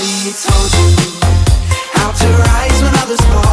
Nobody told you how to rise when others fall.